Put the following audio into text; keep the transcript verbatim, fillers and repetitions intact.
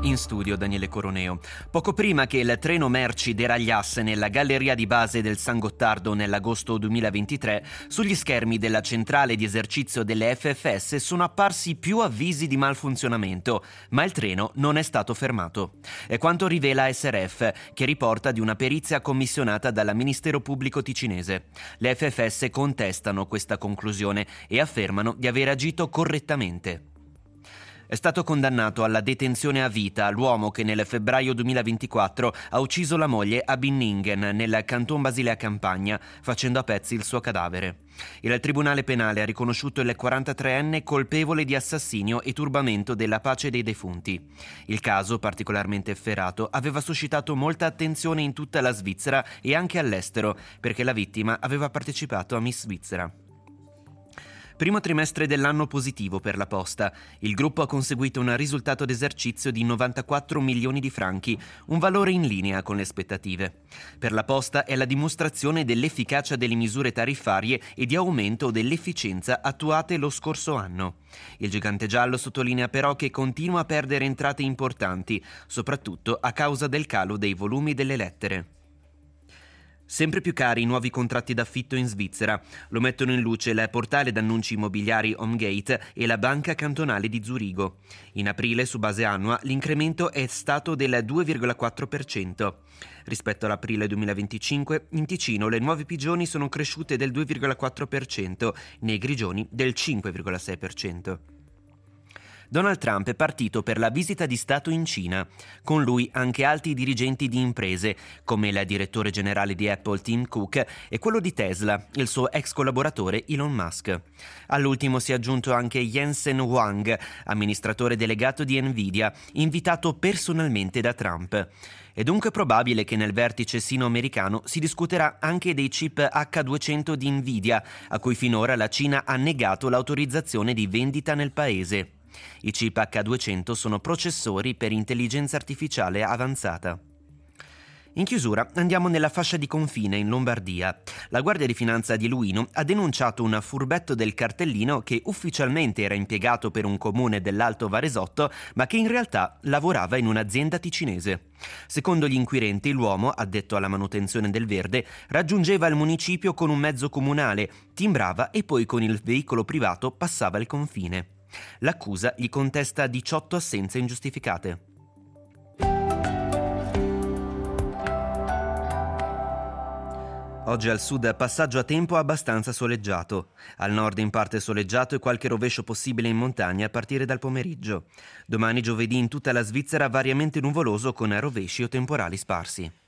In studio Daniele Coroneo. Poco prima che il treno merci deragliasse nella galleria di base del San Gottardo nell'agosto duemilaventitré, sugli schermi della centrale di esercizio delle F F S sono apparsi più avvisi di malfunzionamento, ma il treno non è stato fermato. È quanto rivela S R F, che riporta di una perizia commissionata dal Ministero Pubblico ticinese. Le F F S contestano questa conclusione e affermano di aver agito correttamente. È stato condannato alla detenzione a vita l'uomo che nel febbraio duemilaventiquattro ha ucciso la moglie a Binningen, nel Canton Basilea Campagna, facendo a pezzi il suo cadavere. Il Tribunale Penale ha riconosciuto il quarantatreenne colpevole di assassinio e turbamento della pace dei defunti. Il caso, particolarmente efferato, aveva suscitato molta attenzione in tutta la Svizzera e anche all'estero, perché la vittima aveva partecipato a Miss Svizzera. Primo trimestre dell'anno positivo per la Posta. Il gruppo ha conseguito un risultato d'esercizio di novantaquattro milioni di franchi, un valore in linea con le aspettative. Per la Posta è la dimostrazione dell'efficacia delle misure tariffarie e di aumento dell'efficienza attuate lo scorso anno. Il gigante giallo sottolinea però che continua a perdere entrate importanti, soprattutto a causa del calo dei volumi delle lettere. Sempre più cari i nuovi contratti d'affitto in Svizzera. Lo mettono in luce il portale d'annunci immobiliari HomeGate e la Banca Cantonale di Zurigo. In aprile, su base annua, l'incremento è stato del due virgola quattro per cento. Rispetto all'aprile duemilaventicinque, in Ticino le nuove pigioni sono cresciute del due virgola quattro per cento, nei grigioni del cinque virgola sei per cento. Donald Trump è partito per la visita di Stato in Cina. Con lui anche alti dirigenti di imprese, come il direttore generale di Apple Tim Cook e quello di Tesla, il suo ex collaboratore Elon Musk. All'ultimo si è aggiunto anche Jensen Huang, amministratore delegato di Nvidia, invitato personalmente da Trump. È dunque probabile che nel vertice sino-americano si discuterà anche dei chip acca duecento di Nvidia, a cui finora la Cina ha negato l'autorizzazione di vendita nel paese. I chip acca duecento sono processori per intelligenza artificiale avanzata. In chiusura andiamo nella fascia di confine in Lombardia. La Guardia di Finanza di Luino ha denunciato un furbetto del cartellino che ufficialmente era impiegato per un comune dell'Alto Varesotto, ma che in realtà lavorava in un'azienda ticinese. Secondo gli inquirenti, l'uomo, addetto alla manutenzione del verde, raggiungeva il municipio con un mezzo comunale, timbrava e poi con il veicolo privato passava il confine. L'accusa gli contesta diciotto assenze ingiustificate. Oggi al sud passaggio a tempo abbastanza soleggiato. Al nord in parte soleggiato e qualche rovescio possibile in montagna a partire dal pomeriggio. Domani giovedì in tutta la Svizzera variamente nuvoloso con rovesci o temporali sparsi.